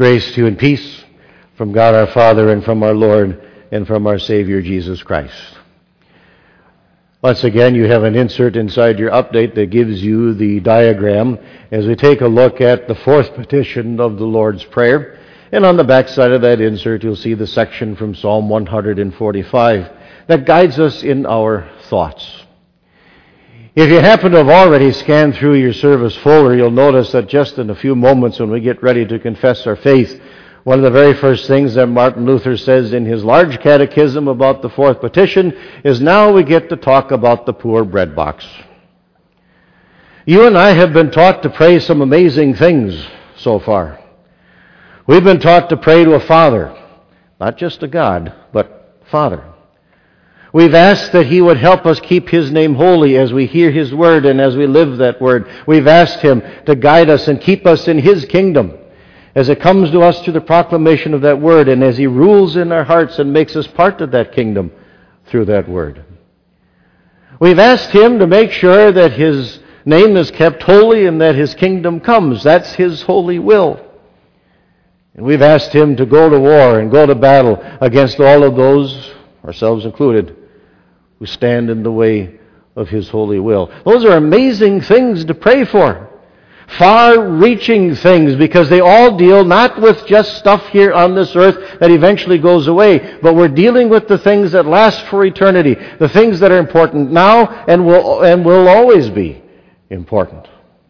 Grace to you and peace from God our Father and from our Lord and from our Savior Jesus Christ. Once again, you have an insert inside your update that gives you the diagram as we take a look at the fourth petition of the Lord's Prayer. And on the back side of that insert, you'll see the section from Psalm 145 that guides us in our thoughts. If you happen to have already scanned through your service folder, you'll notice that just in a few moments when we get ready to confess our faith, one of the very first things that Martin Luther says in his large catechism about the fourth petition is now we get to talk about the poor bread box. You and I have been taught to pray some amazing things so far. We've been taught to pray to a Father, not just a God, but Father. We've asked that He would help us keep His name holy as we hear His word and as we live that word. We've asked Him to guide us and keep us in His kingdom as it comes to us through the proclamation of that word and as He rules in our hearts and makes us part of that kingdom through that word. We've asked Him to make sure that His name is kept holy and that His kingdom comes. That's His holy will. And we've asked Him to go to war and go to battle against all of those, ourselves included, who stand in the way of His holy will. Those are amazing things to pray for. Far-reaching things, because they all deal not with just stuff here on this earth that eventually goes away, but we're dealing with the things that last for eternity, the things that are important now and will always be important.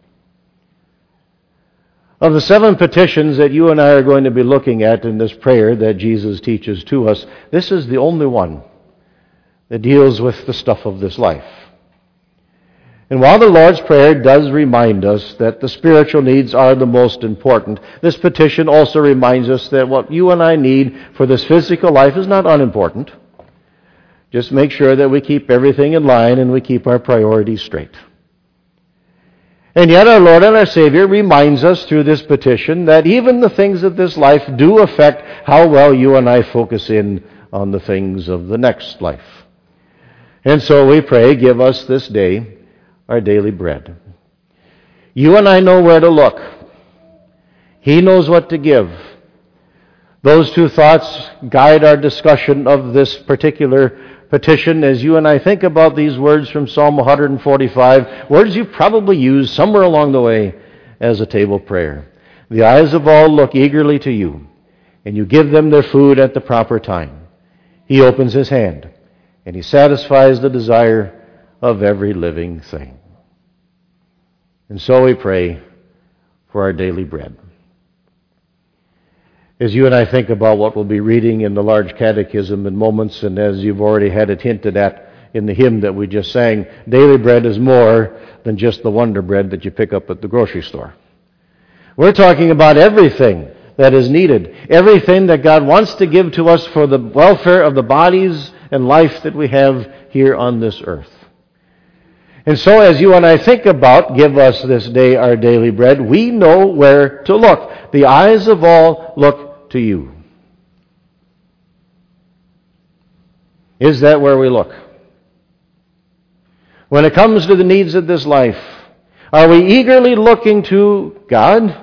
Of the 7 petitions that you and I are going to be looking at in this prayer that Jesus teaches to us, this is the only one that deals with the stuff of this life. And while the Lord's Prayer does remind us that the spiritual needs are the most important, this petition also reminds us that what you and I need for this physical life is not unimportant. Just make sure that we keep everything in line and we keep our priorities straight. And yet our Lord and our Savior reminds us through this petition that even the things of this life do affect how well you and I focus in on the things of the next life. And so we pray, give us this day our daily bread. You and I know where to look. He knows what to give. Those 2 thoughts guide our discussion of this particular petition as you and I think about these words from Psalm 145, words you've probably used somewhere along the way as a table prayer. The eyes of all look eagerly to you, and you give them their food at the proper time. He opens His hand, and He satisfies the desire of every living thing. And so we pray for our daily bread. As you and I think about what we'll be reading in the large catechism in moments, and as you've already had it hinted at in the hymn that we just sang, daily bread is more than just the Wonder Bread that you pick up at the grocery store. We're talking about everything that is needed, everything that God wants to give to us for the welfare of the bodies and life that we have here on this earth. And so as you and I think about, give us this day our daily bread, we know where to look. The eyes of all look to you. Is that where we look? When it comes to the needs of this life, are we eagerly looking to God?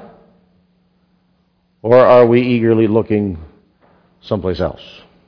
Or are we eagerly looking someplace else?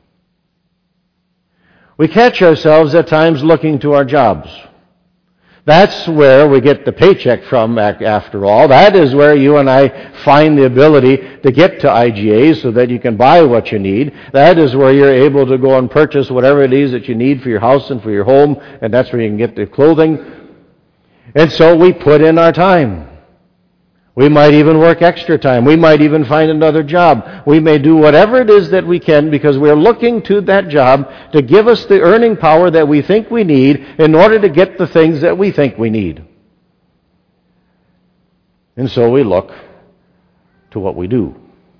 We catch ourselves at times looking to our jobs. That's where we get the paycheck from, after all. That is where you and I find the ability to get to IGA so that you can buy what you need. That is where you're able to go and purchase whatever it is that you need for your house and for your home, and that's where you can get the clothing. And so we put in our time. We might even work extra time. We might even find another job. We may do whatever it is that we can because we're looking to that job to give us the earning power that we think we need in order to get the things that we think we need. And so we look to what we do.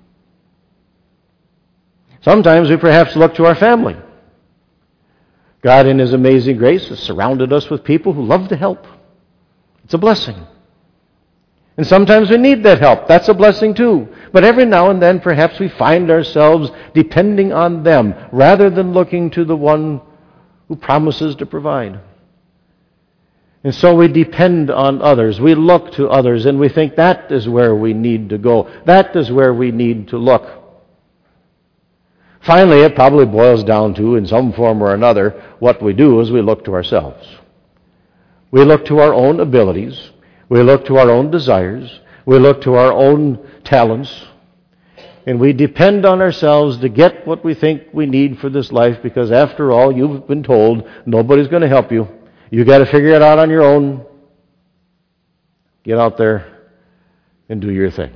Sometimes we perhaps look to our family. God in His amazing grace has surrounded us with people who love to help. It's a blessing. And sometimes we need that help. That's a blessing too. But every now and then perhaps we find ourselves depending on them rather than looking to the one who promises to provide. And so we depend on others. We look to others, and we think that is where we need to go. That is where we need to look. Finally, it probably boils down to, in some form or another, what we do is we look to ourselves. We look to our own abilities. We look to our own desires. We look to our own talents. And we depend on ourselves to get what we think we need for this life, because after all, you've been told nobody's going to help you. You've got to figure it out on your own. Get out there and do your thing.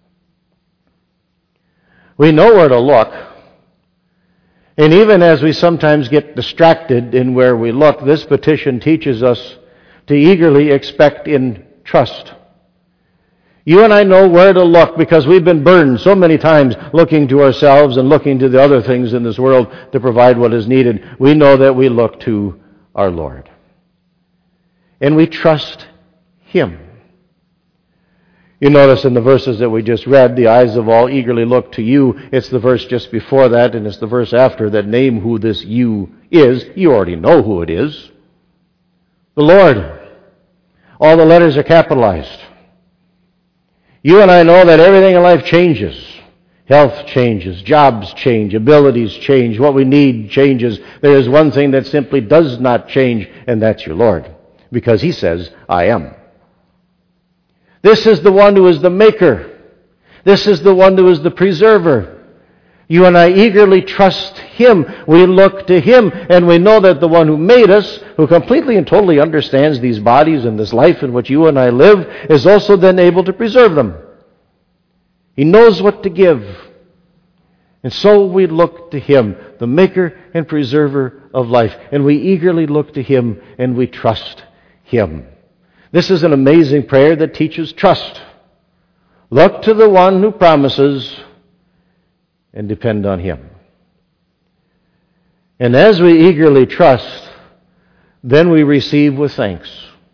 We know where to look. And even as we sometimes get distracted in where we look, this petition teaches us to eagerly expect in trust. You and I know where to look because we've been burned so many times looking to ourselves and looking to the other things in this world to provide what is needed. We know that we look to our Lord. And we trust Him. You notice in the verses that we just read, the eyes of all eagerly look to you. It's the verse just before that, and it's the verse after that name who this you is. You already know who it is. The Lord. All the letters are capitalized. You and I know that everything in life changes. Health changes, jobs change, abilities change, what we need changes. There is one thing that simply does not change, and that's your Lord. Because He says, I am. This is the one who is the maker. This is the one who is the preserver. You and I eagerly trust Him. We look to Him, and we know that the one who made us, who completely and totally understands these bodies and this life in which you and I live, is also then able to preserve them. He knows what to give. And so we look to Him, the maker and preserver of life. And we eagerly look to Him, and we trust Him. This is an amazing prayer that teaches trust. Look to the one who promises and depend on Him. And as we eagerly trust, then we receive with thanks.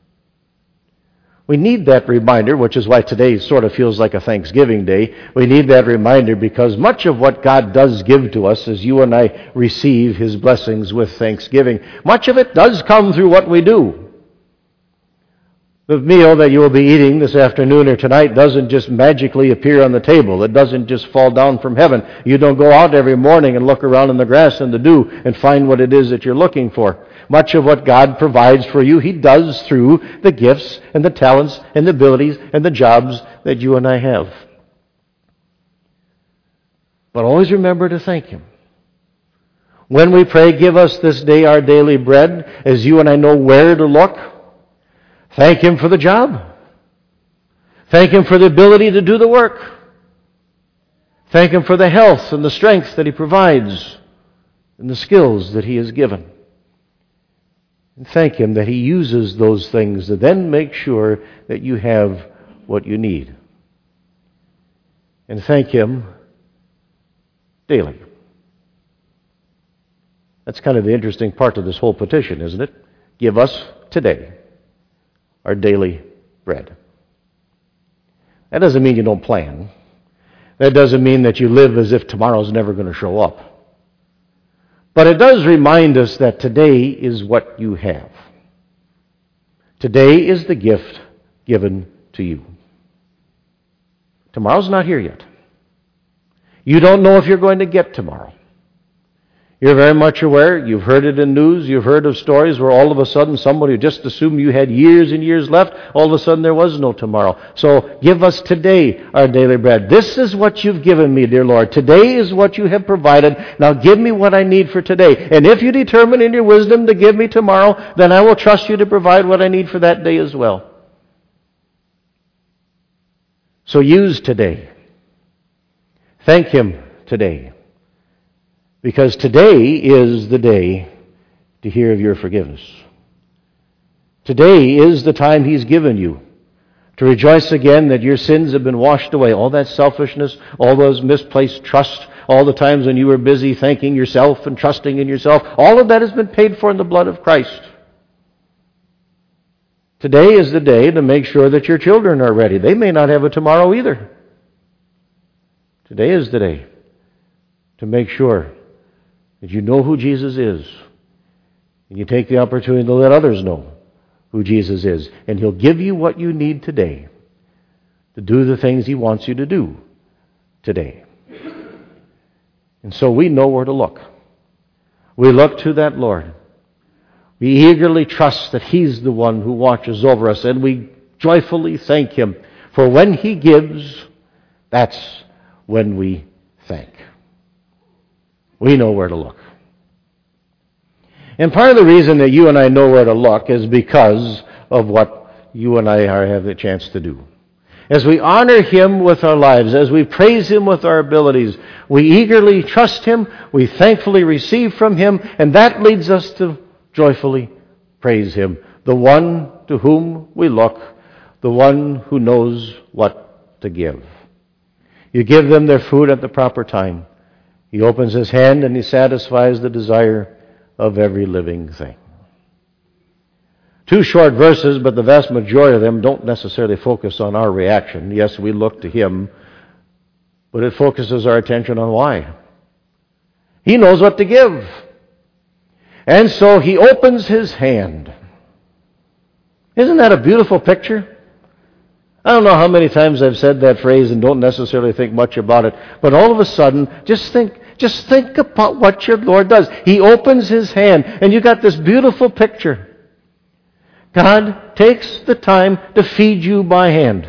We need that reminder, which is why today sort of feels like a Thanksgiving Day. We need that reminder because much of what God does give to us as you and I receive His blessings with thanksgiving, much of it does come through what we do. The meal that you will be eating this afternoon or tonight doesn't just magically appear on the table. It doesn't just fall down from heaven. You don't go out every morning and look around in the grass and the dew and find what it is that you're looking for. Much of what God provides for you, He does through the gifts and the talents and the abilities and the jobs that you and I have. But always remember to thank Him. When we pray, give us this day our daily bread, as you and I know where to look, thank Him for the job. Thank Him for the ability to do the work. Thank Him for the health and the strength that He provides and the skills that He has given. And thank Him that He uses those things to then make sure that you have what you need. And thank Him daily. That's kind of the interesting part of this whole petition, isn't it? Give us today our daily bread. That doesn't mean you don't plan. That doesn't mean that you live as if tomorrow's never going to show up. But it does remind us that today is what you have. Today is the gift given to you. Tomorrow's not here yet. You don't know if you're going to get tomorrow. You're very much aware, you've heard it in news, you've heard of stories where all of a sudden somebody just assumed you had years and years left, all of a sudden there was no tomorrow. So give us today our daily bread. This is what you've given me, dear Lord. Today is what you have provided. Now give me what I need for today. And if you determine in your wisdom to give me tomorrow, then I will trust you to provide what I need for that day as well. So use today. Thank Him today. Because today is the day to hear of your forgiveness. Today is the time He's given you to rejoice again that your sins have been washed away. All that selfishness, all those misplaced trust, all the times when you were busy thanking yourself and trusting in yourself, all of that has been paid for in the blood of Christ. Today is the day to make sure that your children are ready. They may not have a tomorrow either. Today is the day to make sure that you know who Jesus is, and you take the opportunity to let others know who Jesus is. And He'll give you what you need today to do the things He wants you to do today. And so we know where to look. We look to that Lord. We eagerly trust that He's the one who watches over us, and we joyfully thank Him. For when He gives, that's when we thank. We know where to look. And part of the reason that you and I know where to look is because of what you and I have the chance to do. As we honor Him with our lives, as we praise Him with our abilities, we eagerly trust Him, we thankfully receive from Him, and that leads us to joyfully praise Him, the one to whom we look, the one who knows what to give. You give them their food at the proper time. He opens His hand and He satisfies the desire of every living thing. 2 short verses, but the vast majority of them don't necessarily focus on our reaction. Yes, we look to Him, but it focuses our attention on why. He knows what to give. And so He opens His hand. Isn't that a beautiful picture? I don't know how many times I've said that phrase and don't necessarily think much about it, but all of a sudden, just think about what your Lord does. He opens His hand, and you got this beautiful picture. God takes the time to feed you by hand.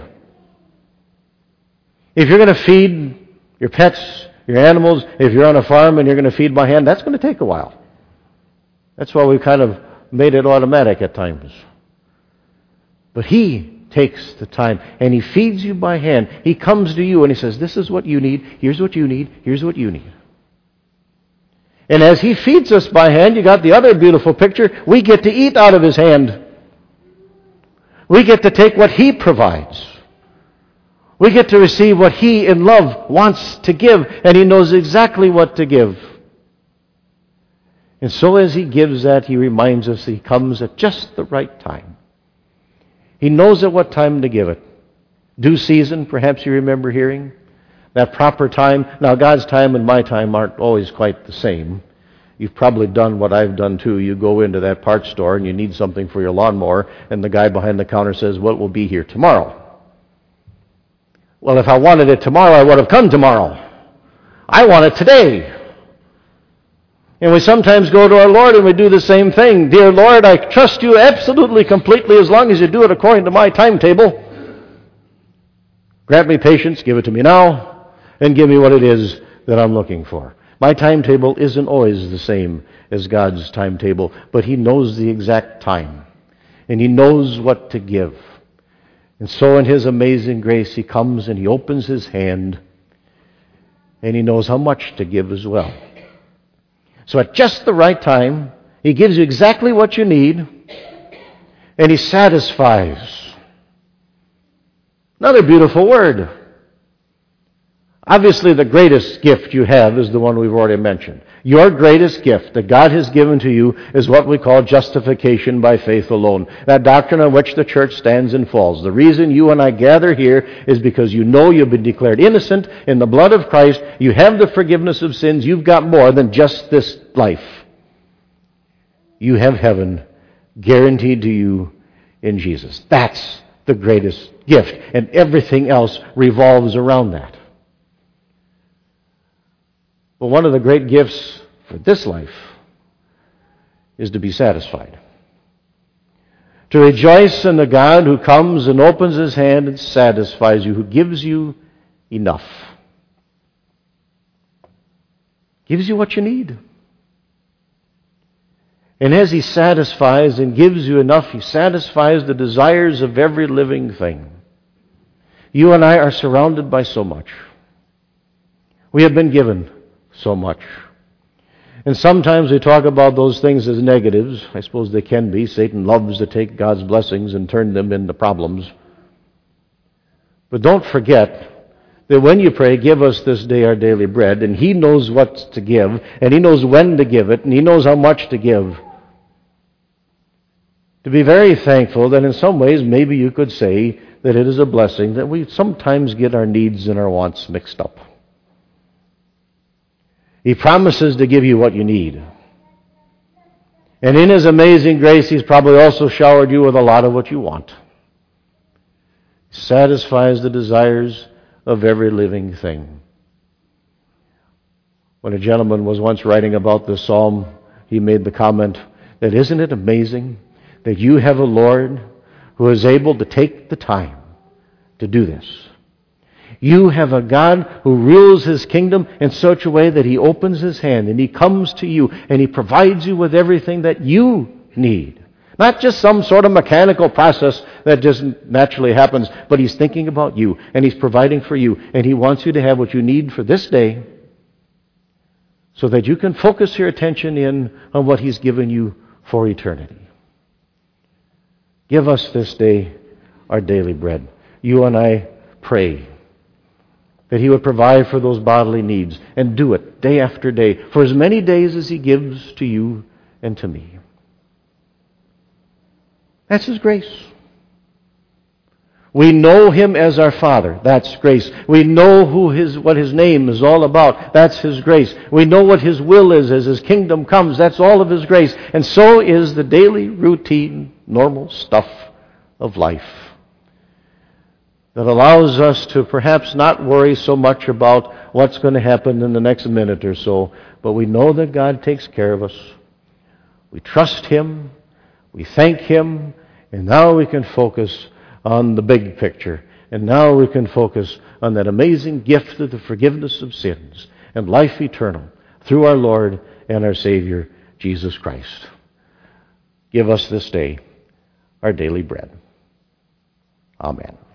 If you're going to feed your pets, your animals, if you're on a farm and you're going to feed by hand, that's going to take a while. That's why we've kind of made it automatic at times. But He takes the time and He feeds you by hand. He comes to you and He says, this is what you need, here's what you need, here's what you need. And as He feeds us by hand, you got the other beautiful picture. We get to eat out of His hand. We get to take what He provides. We get to receive what He in love wants to give, and He knows exactly what to give. And so as He gives that, He reminds us He comes at just the right time. He knows at what time to give it. Due season, perhaps you remember hearing. That proper time. Now, God's time and my time aren't always quite the same. You've probably done what I've done too. You go into that parts store and you need something for your lawnmower, and the guy behind the counter says, well, it will be here tomorrow. Well, if I wanted it tomorrow, I would have come tomorrow. I want it today. And we sometimes go to our Lord and we do the same thing. Dear Lord, I trust you absolutely, completely, as long as you do it according to my timetable. Grant me patience, give it to me now, and give me what it is that I'm looking for. My timetable isn't always the same as God's timetable, but He knows the exact time, and He knows what to give. And so in His amazing grace, He comes and He opens His hand, and He knows how much to give as well. So at just the right time, He gives you exactly what you need, and He satisfies. Another beautiful word. Obviously, the greatest gift you have is the one we've already mentioned. Your greatest gift that God has given to you is what we call justification by faith alone. That doctrine on which the church stands and falls. The reason you and I gather here is because you know you've been declared innocent in the blood of Christ. You have the forgiveness of sins. You've got more than just this life. You have heaven guaranteed to you in Jesus. That's the greatest gift. And everything else revolves around that. But one of the great gifts for this life is to be satisfied. To rejoice in the God who comes and opens His hand and satisfies you, who gives you enough. Gives you what you need. And as He satisfies and gives you enough, He satisfies the desires of every living thing. You and I are surrounded by so much. We have been given so much. And sometimes we talk about those things as negatives. I suppose they can be. Satan loves to take God's blessings and turn them into problems. But don't forget that when you pray, give us this day our daily bread, and He knows what to give, and He knows when to give it, and He knows how much to give. To be very thankful that in some ways maybe you could say that it is a blessing that we sometimes get our needs and our wants mixed up. He promises to give you what you need. And in His amazing grace, He's probably also showered you with a lot of what you want. He satisfies the desires of every living thing. When a gentleman was once writing about this psalm, he made the comment that, isn't it amazing that you have a Lord who is able to take the time to do this? You have a God who rules His kingdom in such a way that He opens His hand and He comes to you and He provides you with everything that you need. Not just some sort of mechanical process that just naturally happens, but He's thinking about you and He's providing for you, and He wants you to have what you need for this day so that you can focus your attention in on what He's given you for eternity. Give us this day our daily bread. You and I pray that He would provide for those bodily needs, and do it day after day for as many days as He gives to you and to me. That's His grace. We know Him as our Father. That's grace. We know what His name is all about. That's His grace. We know what His will is as His kingdom comes. That's all of His grace. And so is the daily, routine, normal stuff of life that allows us to perhaps not worry so much about what's going to happen in the next minute or so, but we know that God takes care of us. We trust Him. We thank Him. And now we can focus on the big picture. And now we can focus on that amazing gift of the forgiveness of sins and life eternal through our Lord and our Savior, Jesus Christ. Give us this day our daily bread. Amen.